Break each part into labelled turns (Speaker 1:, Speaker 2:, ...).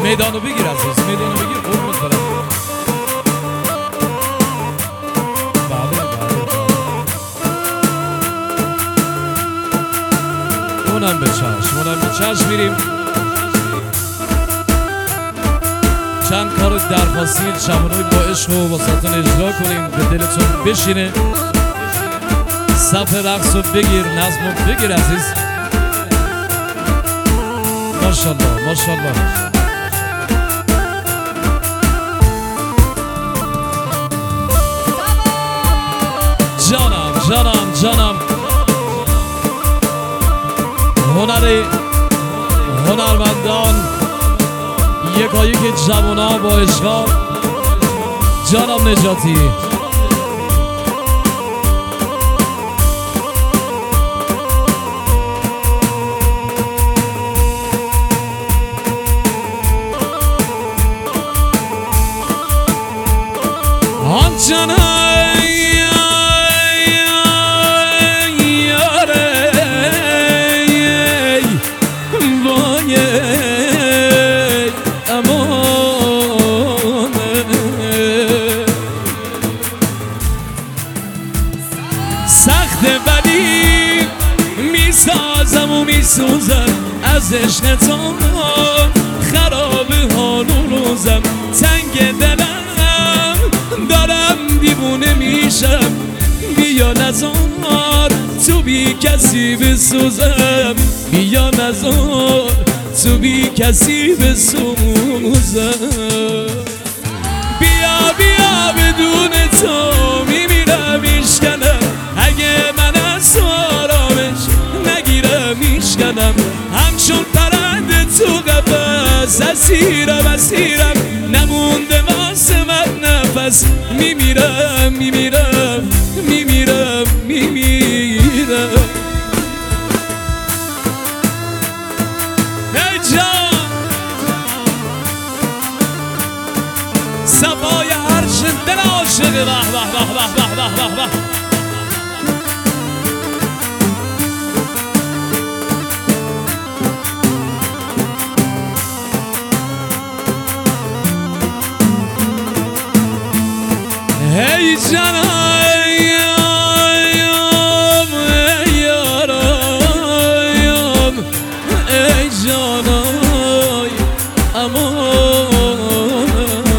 Speaker 1: میدانو بگیر عزیز، میدانو بگیر قربونت برم. بله اونم به چشم میریم. چند کار درخواستی شبانوی با عشق و واسهتون اجرا کنیم، به دلتون بشینه. صف رقص رو بگیر، نظم رو بگیر عزیز. ماشالله ماشالله. جانم هنرمندان یکایی که جوانا با عشقا. جانم نجاتی جانم سخته ولی میسازم و میسوزم از عشق تو، خراب حال و روزم، تنگ دلم دارم دیوونه میشم. بیا نزار تو بی کسی بسوزم، بیا نزار تو بی کسی بسوزم. بیا بدون تو میمیرم میشکنم، اگه من از تو آرامش نگیرم میشکنم. همچون پرنده تو قفس اسیرم نمونده واسه من نفس. میمیرم ای جان صفای عرش دل عاشق. به ای جانم ای یارم ای جانم امان.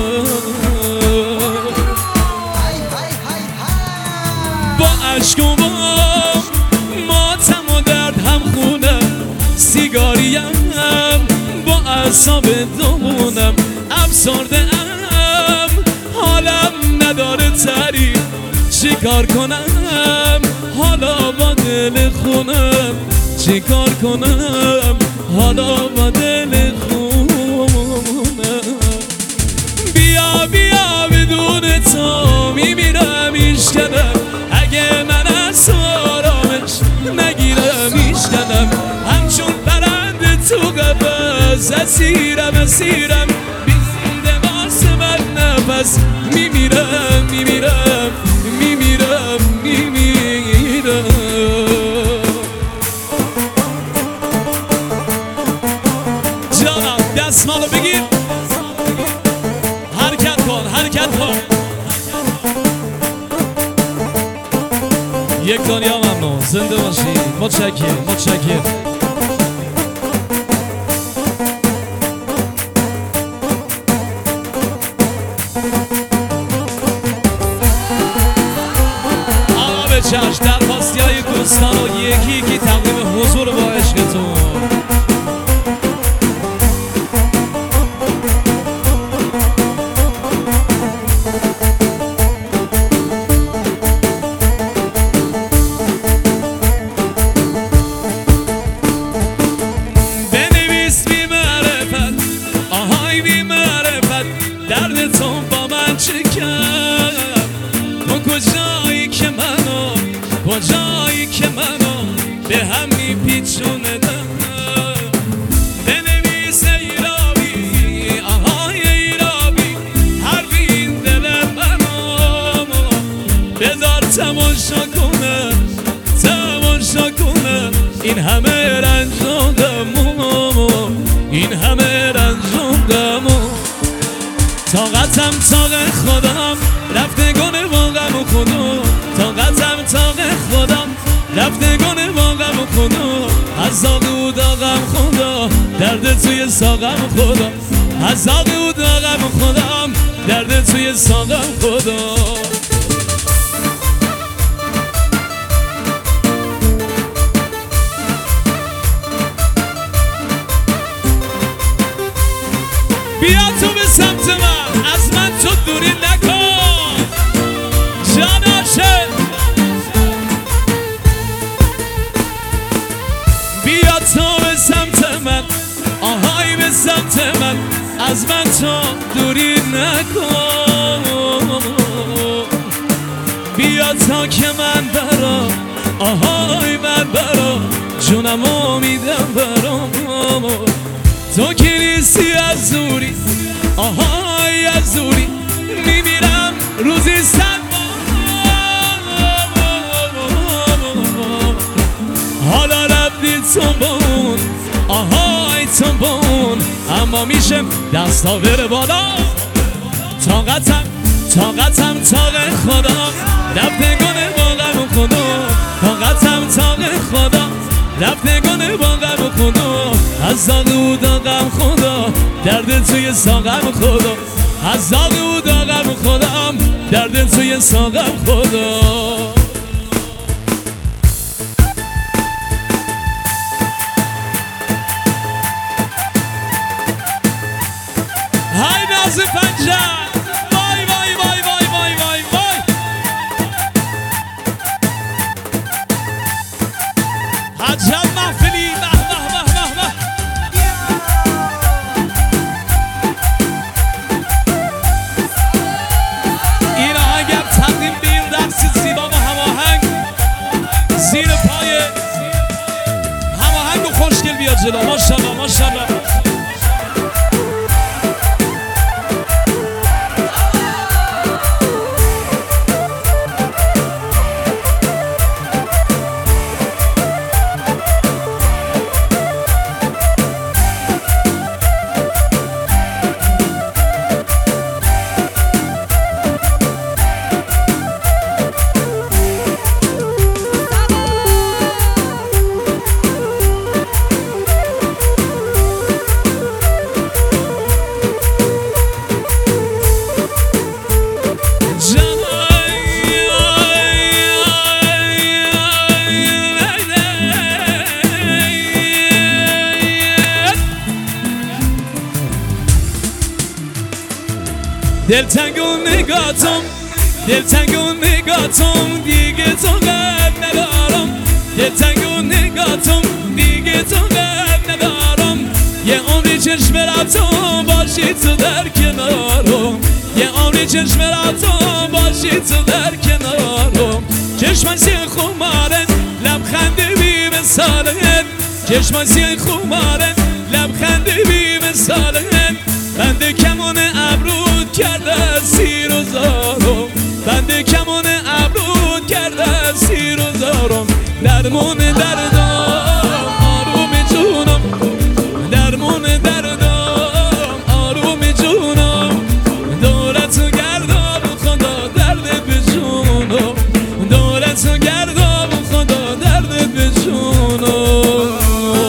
Speaker 1: با عشق و با ماتم و درد هم خونم، سیگاریم با اعصاب دومونم. افسرده ام حالم نداره تعریف، چیکار کنم حالا با دل خونم، چیکار کنم حالا با دل خونم. بیا بدون تو میمیرم میشکنم، اگه من از تو آرامش نگیرم میشکنم. همچون پرنده تو قفس اسیرم بیزنده واسه من نفس. میمیرم جانم دستمالو بگیر، حرکت کن یک دنیا ممنون. زنده باشید. متشکرم. چشم در پاستی های دوستان و یکی که تقدیم حضور با عشقتون. بنویس بی معرفت، آهای بی معرفت، درد تو با من چه کرد؟ تو کجایی که منو به هم میپیچونه؟ بنویس ایرابی، آهای ایرابی، حرف این دل منو بذار تماشا کنه این همه رنج و غم، این همه رنج و غم. تاق خودم رفتگان واقعم و خدا طاقتم تاق خودم رفتگان واقعم و خدا از زاغ و داغم خدا درد توی ساقم خدا از زاغ و داغم خودم درد توی ساقم خدا بیا تو به سمت من از من تو دوری نکن جاناشه بیا تو به سمت من آهای به سمت من از من تو دوری نکن بیا تا که من برا آهای من برا جونمو میدم برام تو که نیستی از زوری آهای از زوری میمیرم روزی صد حالا رفتی تنبون آهای تنبون اما میشم دستا بره بالا طاقتم تاق خدا رفتگان واقعم و خدا طاقتم تاق خدا رفتگان واقعم و خدا از زاغ و داغم خدا درد توی ساقم خدا از زاغ و داغم خدا درد توی ساقم خدا های ناز پنجه وای وای وای وای وای وای وای عجب محفلی به به به به این آهنگم تقدیم به این رقص زیبا و هماهنگ زیر پای هماهنگ و خوشگل بیاد جلو ماشاءالله ماشاءالله دلتنگ و نگاتم دیگه تو قد ندارم دلتنگ و نگاتم دیگه تو قد ندارم یه عمری چشم رفتم باشی تو در کنارم یه عمری چشم رفتم باشی تو در کنارم چشمان سیه خمارن لبخنده بی مثالن چشمان سیه خمارن لبخنده بی مثالن بنده کمان ابرود کرده سیر و زارم بنده کمان ابرود کرده سیر و زارم درمون دردم آروم جونم درمون دردم آروم جونم دولتو گردم خدا درد به جونم دولتو گردم خدا درد به جونم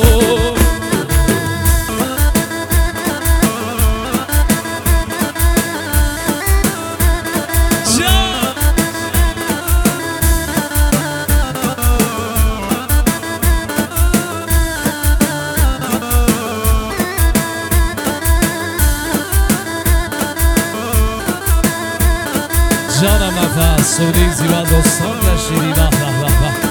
Speaker 1: جانم نفس سوری زیبا دوستان داشتیدی به به به به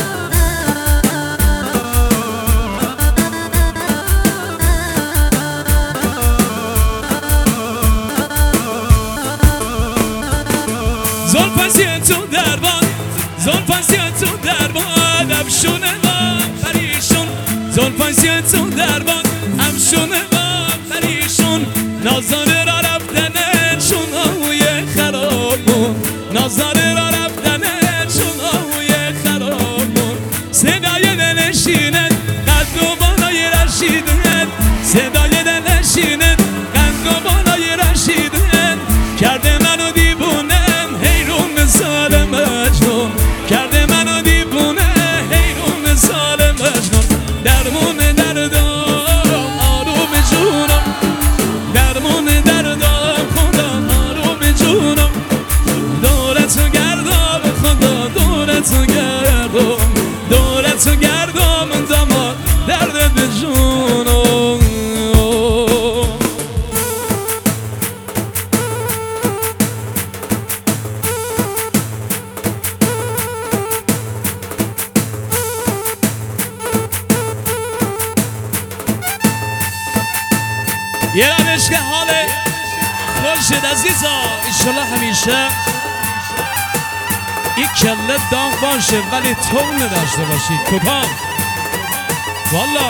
Speaker 1: زلفن تو دربان زلفن تو دربان افشونه ما پریشون زلفن تو دربان افشونه ما پریشون نازانه را رفتنه چون آهوی خرابون نازانه را رفتنه چون آهوی خرابون صدای دلشینه قد و بالای رشیدن صدای دلشینه قد و بالای رشیدن کرد یه روش که حال خوشید عزیزا ایشالله همیشه این کله داغ باشه ولی تو نداشته باشید کوپان والا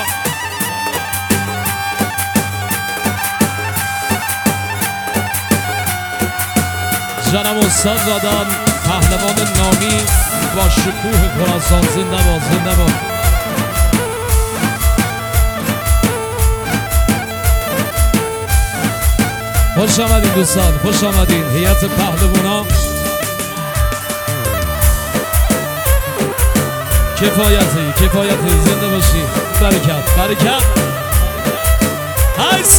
Speaker 1: جناب استاد زادان پهلوان نامی با شکوه خراسان زنده باد زنده باد. خوش آمدین دوستان خوش آمدین هیئت پهلوانا کفایتی زنده باشی برکت ایسا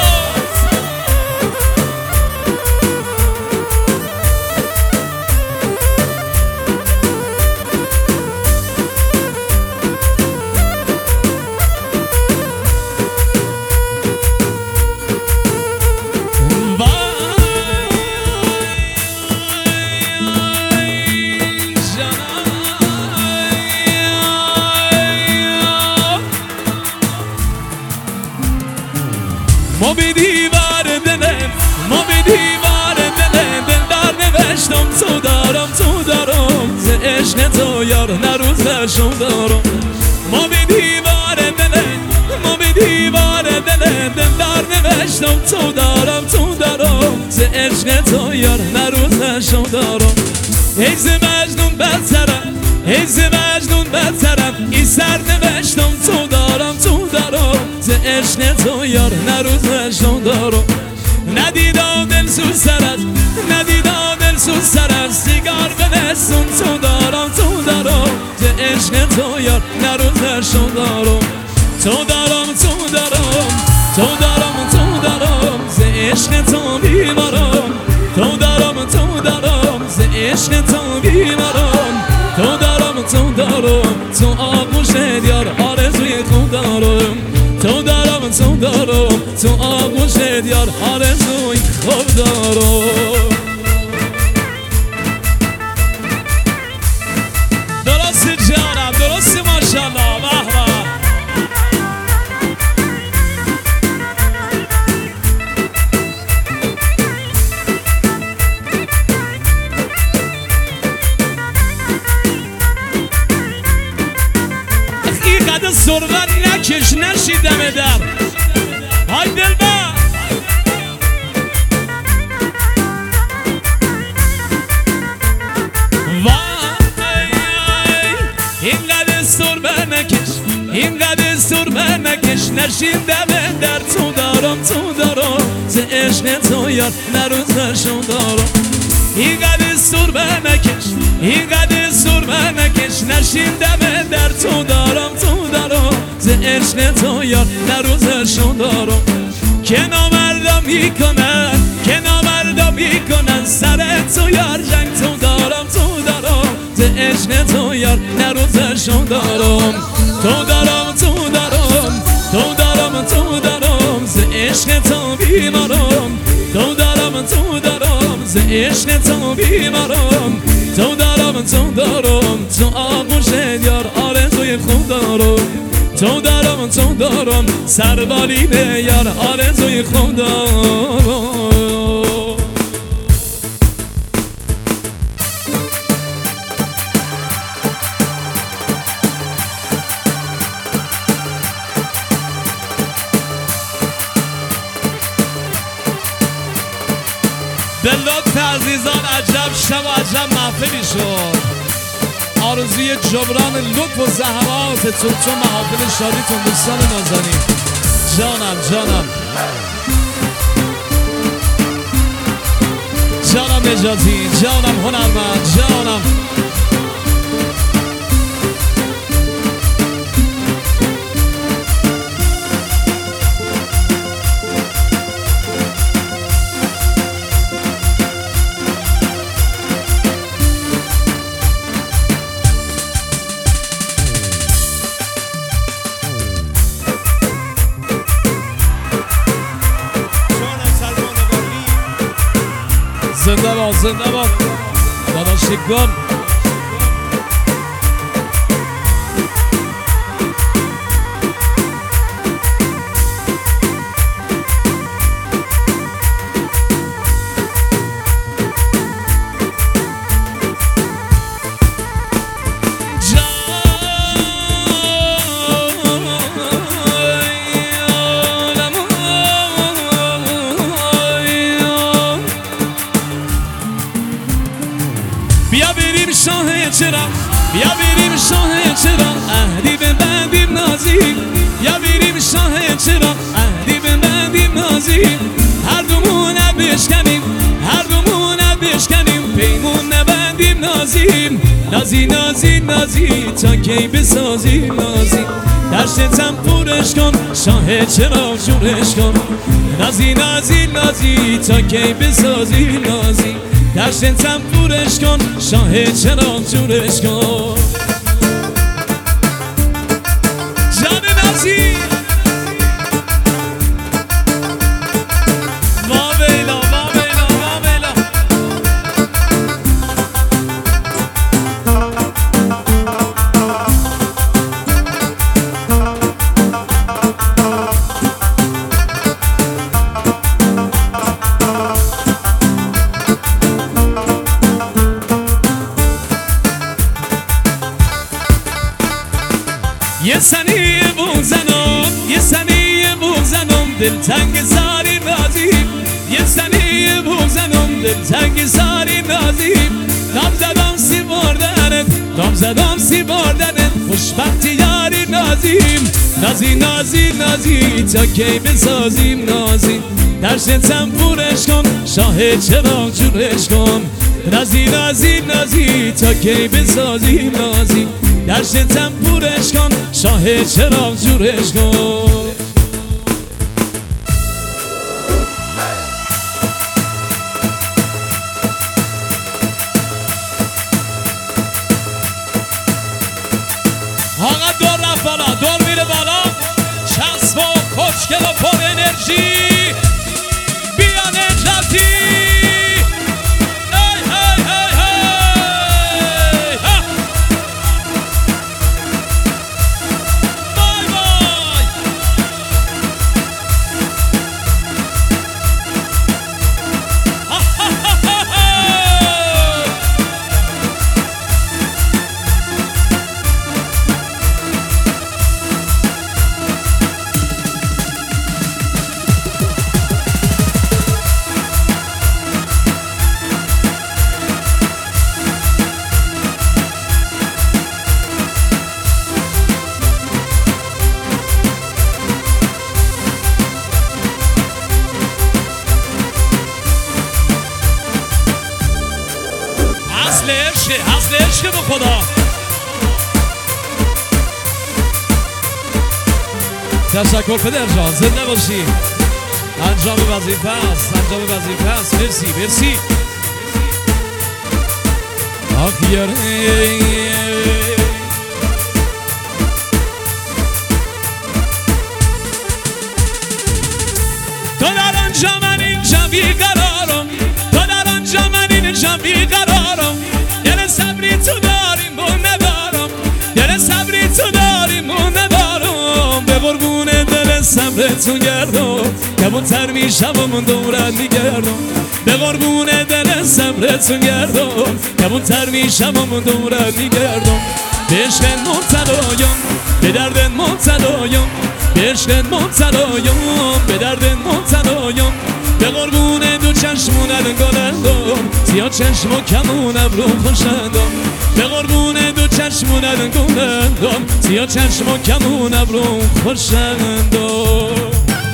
Speaker 1: ما به دیوار دلم دلدار نوشتم تو دارم ز عشق تو یار نروزشم دارم ما به دیوار دلم دلدار نوشتم تو دارم ز عشق تو یار نروزشم دارم ایز مجنون بدترم این سر نوشتم تو دارم ز عشق تو یار نروزشم دارم ندیدم دل سوز سرت سیگار بنسون تو دارم ز عشق تو یار نروزشم دارم تو دارم ز عشق تو بیمارم تو دارم ز عشق تو بیمارم تو دارم تو آغوش دیار آرزوی خود دارم تو دارم تو آغوش دیار آرزوی خود دارم درست جانم درست ماشاءالله به به سرور نکش نشیدم در های دلبر اینقدر سرور نکش نشیدم در تو دارم ز عشق تو یار نروزشم دارم اینقدر سرور نکش نشیدم در تو دارم ز عشق تو یار نروزشم دارم که نامردم میکنن سر تو یار جنگ تو دارم ز عشق تو یار نروزشم دارم تو دارم ز عشق تو بیمارم تو دارم ز عشق تو بیمارم تو دارم تو آغوش یار آرزوی خود دارم تو دارم سربالین یار آرزوی خود دارم به لطف عزیزان عجب شب و عجب محفلی شد آرزوی جبران لطف و زحماتتون تو محافل شادیتون دوستان نازنین جانم نجاتی جانم هنرمند جانم زنده باد داداش گل نازیم نازی نازی نازی تا کی بسازی نازی دشتم پورش کن شاه چرا جورش کن نازی نازی نازی تا کی بسازی نازی دشتم پورش کن شاه چرا جورش کن جان نازی یه سنی بوزنم یه سنی بوزنم دلتنگ زاری نازیم یه سنی بوزنم دلتنگ زاری نازیم دام زدم سی بردنت دام زدم سی بردنت خوشبختی یاری نازیم نازی نازی نازی تا کی بسازیم نازی درشتم پورش کن شاه چراغ جورش کن نازی نازی نازی تا کی بسازیم نازی درشتم پورش کن شاه چراغ جورش کن آقا دور رفت بالا دور میره بالا چسب و خوشگل و پر انرژی بیا نجاتی اصل عشق به خدا تشکر پدر جان زنده باشی انجام وظیفه است انجام وظیفه است مرسی مرسی آخ یاره تو در آنجا من اینجا بیقرارم تو در آنجا من اینجا بیقرارم دل صبری تو داریم و ندارم دل صبری تو داریم و ندارم به قربون دل صبرتون گردم کمونتر میشم و دورت میگردم به قربون دل صبرتون گردم کمونتر میشم و دورت میگردم به عشق مبتلایم به درد مبتلایم به عشق مبتلایم به درد مبتلایم به قربون دو چشمونت گلندم سیاه چشم و کمون ابرو خوشندم به قربون دو چشمونت گلندم سیاه چشم و کمون ابرو خوشندم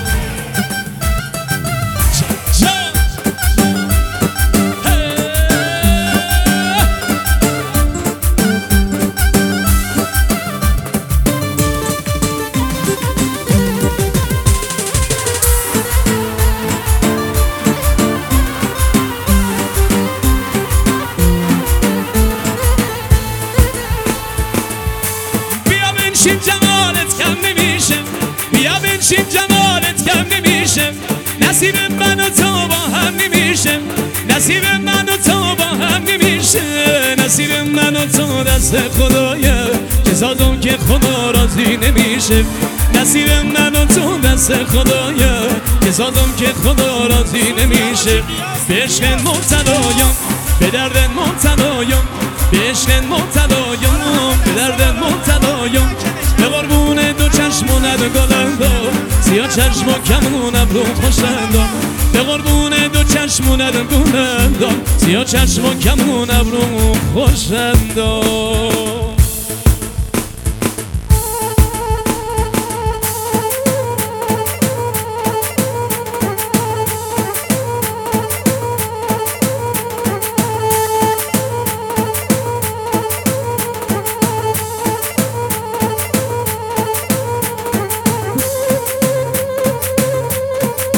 Speaker 1: بنشین جمالت کم نمیشه بیا بنشین جمالت کم نمیشه نصیب من و تو با هم نمیشه نصیب من و تو با هم نمیشه نصیب من و تو دست خدایه که سازم که خدا راضی نمیشه نصیب من و تو دست خدایه که سازم که خدا راضی نمیشه به عشق مبتلایم به درد مبتلایم به عشق مبتلایم به درد مبتلایم به قربون دو چشمونت گلندم سیاه چشم و کمون ابرو خوشندم به قربون دو چشمونت گلندم سیاه چشم و کمون ابرو خوشندم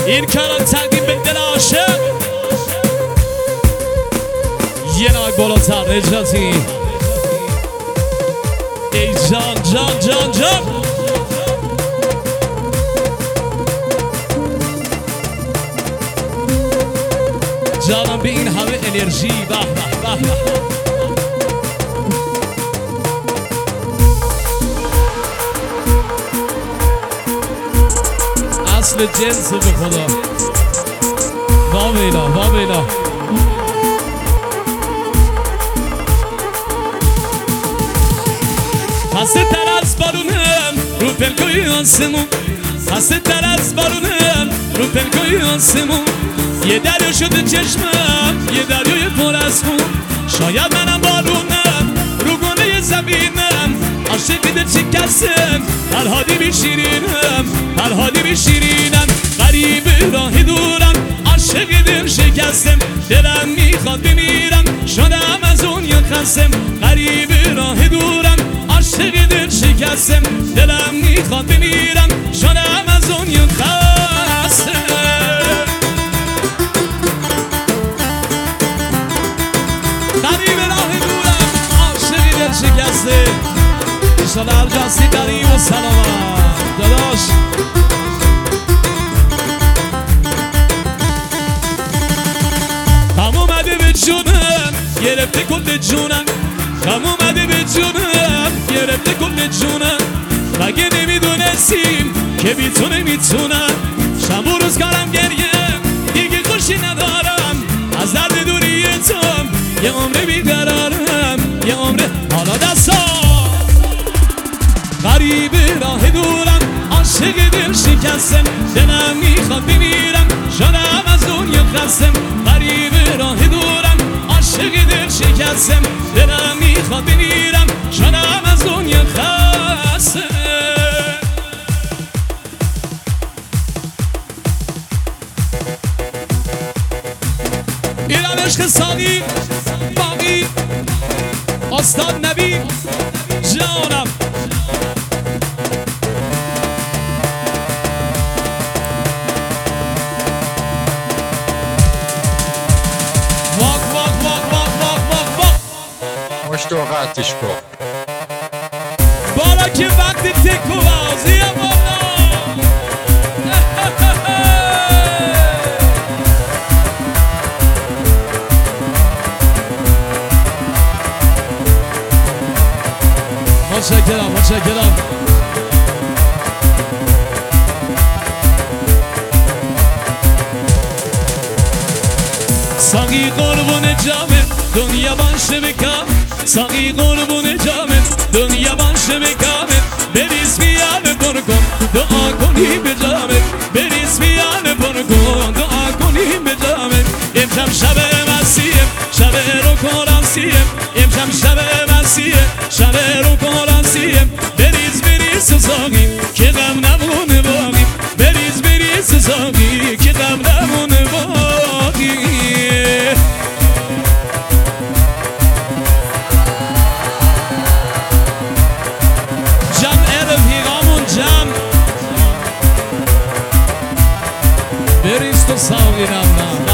Speaker 1: این کلام تقدیم به دل عاشق. یه ناک بالاتر نجاتی. ای جان جان جان جان جانم به این همه انرژی. به به به به اصل جنس به خدا. با بیلا با بیلا خسته تر از بارونم رو پلکوی آسمون، خسته تر از بارونم رو پلکوی آسمون. یه دریا شده چشمم، یه دریای پر از خون. شاید منم بارونم رو گونه زمینم، عاشق دل شکستم هر حالی بیشیرینم، هر حالی بیشیرینم. غریب راه دورم عاشق دل شکستم، دلم میخواد بمیرم شدم از اون یا خستم. غریب راه دورم عاشق دل شکستم، دلم میخواد بمیرم شدم از اون یا خستم. غریب راه دورم عاشق دل شکسته، ایشالا هر جاستی قریب و سلامت داداش. غم اومده به جونم گرفته کل جونم، غم اومده به جونم گرفته کل جونم. مگه نمیدونستیم که بی تو نمیتونم، شب و روز کارم گریه دیگه خوشی ندارم. از درد دوری تو یه عمره بیقرارم، یه عمره حالا دستا. غریب راه دورم عاشق دل شکستم، دلم میخواد بمیرم شدم از دنیا خستم. غریب راه دورم عاشق دل شکستم، دلم میخواد بمیرم شدم از دنیا خستم. اینم عشق ساقی باقی استاد نبی جانم.
Speaker 2: مشتو قطعش کن
Speaker 1: بالا که وقتی تکو بازی بالا. متشکرم متشکرم. ساقی قربون جامه دنیا باشه بکام، ساقی قربون جامه دنیا باشه بکامه. بریز بیانه پر کن دعا کنی به جامه، بریز بیانه پر کن دعا کنی به جامه. امشب شب مسیحه شب رو کرانسیه، امشب شب مسیحه شب رو کرانسیه. بریز بریز ساقی که غم نمونه باقی، بریز بریز ساقی که غم نمونه باقی. جمع رفیقامون جمع بریز تو ساقی نمونه.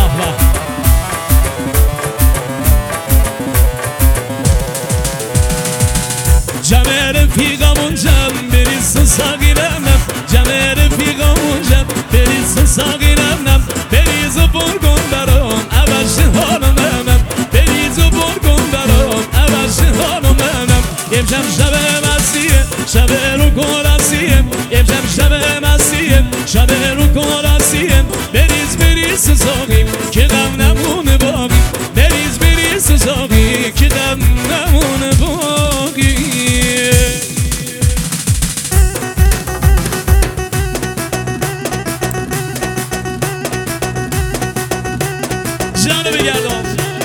Speaker 1: جمع رفیقامون جمع بریز تو ساقی نمونه، جمع رفیقامون جمع بریز تو ساقی نمونه. بریز و برگون برام عوض حالم نمونه، بریز و برگون برام عوض حالم نمونه. امشب شب مسیحه شب رو کرانسیه، امشب شب مسیحه شب رو کرانسیه. بریز بریز ساقی که غم نمونه باقی، بریز بریز ساقی که غم نمونه باقی. جانو بگردم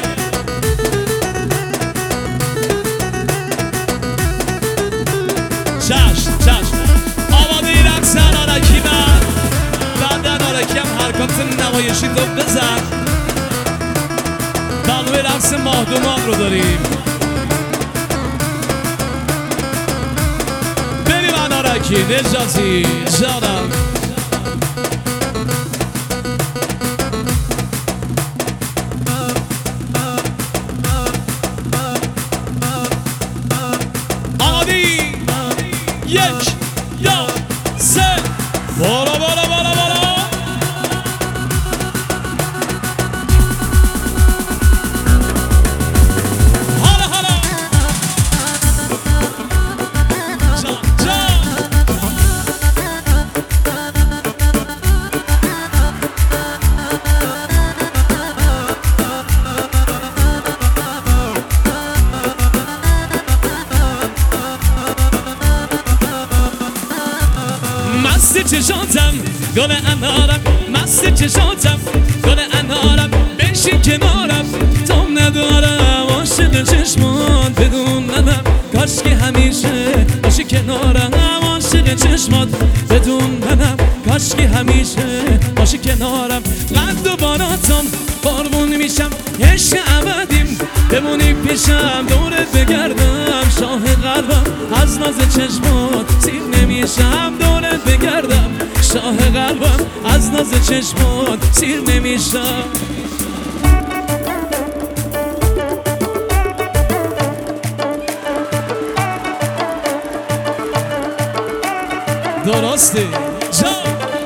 Speaker 1: چشم چشم آماده ای رقصن آرکی من بعدن آرکی هم حرکات نمایشی تو بزن. بقوه رقص ماهدومان رو داریم. بریم من آرکی نجاتی جانم. چشاتم گل انارم مست چشاتم گل انارم بشین کنارم تام ندارم عاشق چشمات بدون منم کاش که همیشه باشی کنارم عاشق چشمات بدون منم کاش که همیشه باشی کنارم قد و باراتم قربون میشم عشق ابدیم بمونی پیشم دورت بگردم شاه قلبم از ناز چشمات سیر نمیشم دورت بگردم شاه قلبم از ناز چشمات سیر نمیشم درسته جا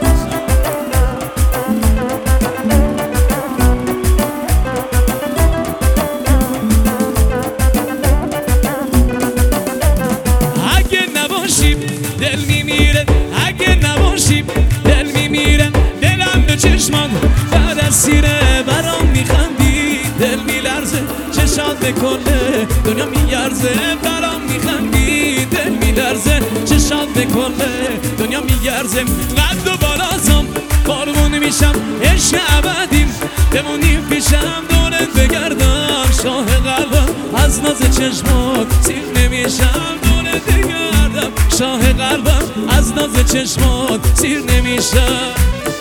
Speaker 1: اگه نباشیم دل میمیره اگه نباشیم دل میمیره دلم به چشمان بعد از سیره برام میخندی دل میلرزه چشات به کله دنیا میگرزه برام میخندی دل میلرزه چشات به کله دنیا میگرزه قد و بالاتم قربون میشم عشق ابدیم بمونیم پیشم دورت بگردم شاه قلبم از ناز چشمات سیر نمیشم دورت بگردم شاه قلبم از ناز چشمات سیر نمیشم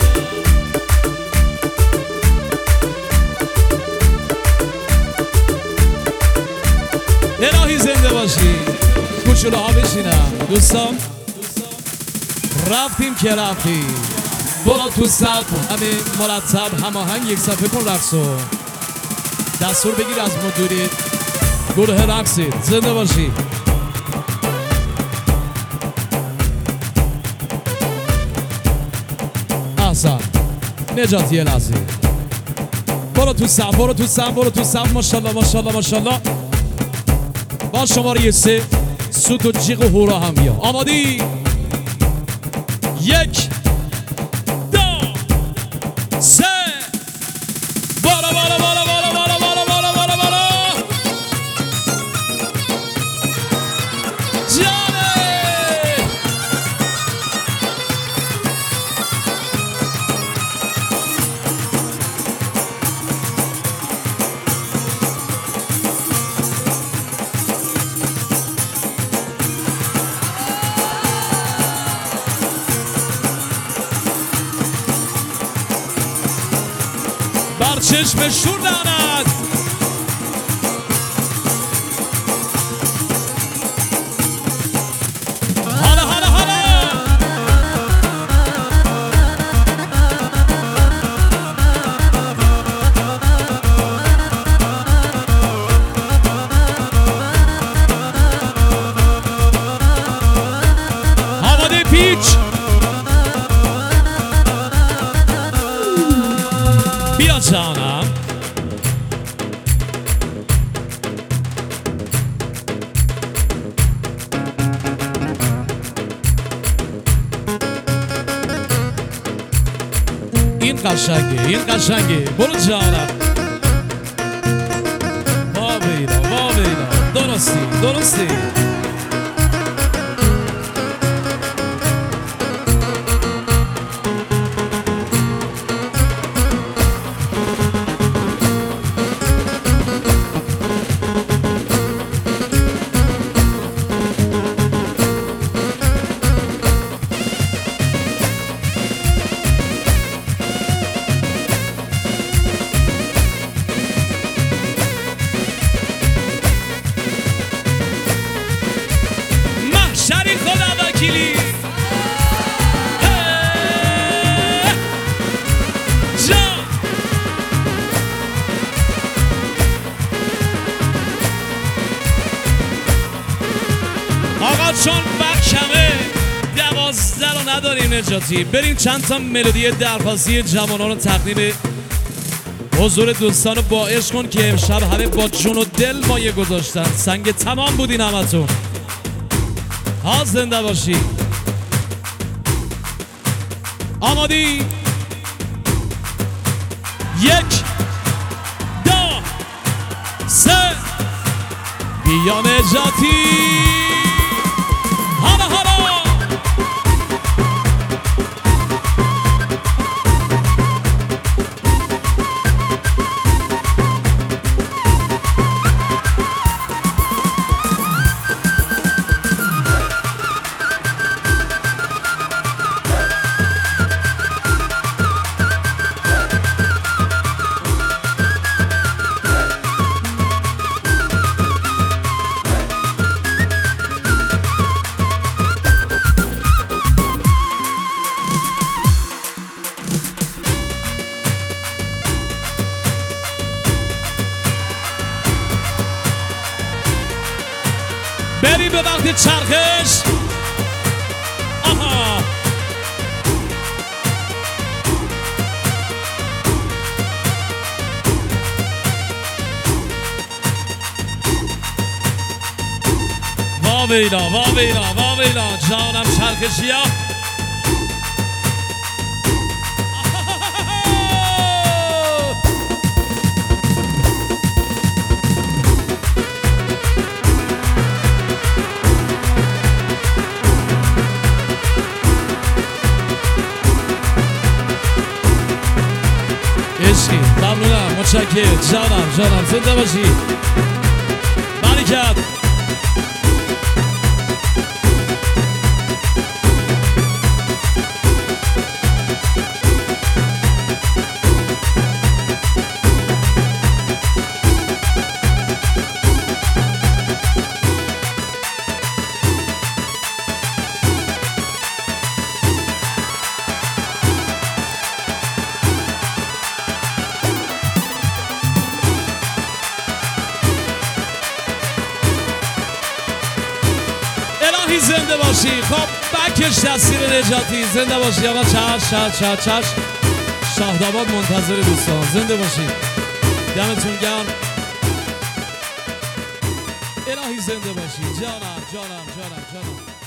Speaker 1: الهی زنده باشی کوچولوها بشینم دوستان رفتیم که رفتیم برو تو صف همین مرتب هماهنگ یک صفحه کن رقصو دستور بگیر از مدیری گروه رقصید زنده باشی احسن نجاتی لحظه برو تو صف برو تو صف برو تو صف ماشالله ماشالله ماشالله با شماره 3 سوت و جیغ و هورا هم بیا آمادی 1 2 3 بالا بالا بالا بالا بالا بالا بالا بالا بالا جانه بر چشم شور داند حالا حالا حالا آماده پیچ بیا جانم این قشنگه این قشنگه برو جانم وا بینا درستی درستی آقا چون وقت کمه 12 رو نداریم نجاتی بریم چند تا ملودی درخواستی جوانان رو تقدیم حضور دوستان رو با عشق کن که امشب همه با جون و دل مایه گذاشتن سنگ تمام بودین همتون ها زنده باشی آمادی 1 2 3 بیا نجاتی حالا حالا رفتید چرخش. آها واویلا جانم چرخشی ها. عشقی ممنونم متشکرم جانم زنده باشی برکت. الهی زنده باشی. خب بکش تصویر نجاتی زنده باشی آقا. چش شاهدآباد منتظر دوستان زنده باشی. دمتون گرم. الهی زنده باشی. جانم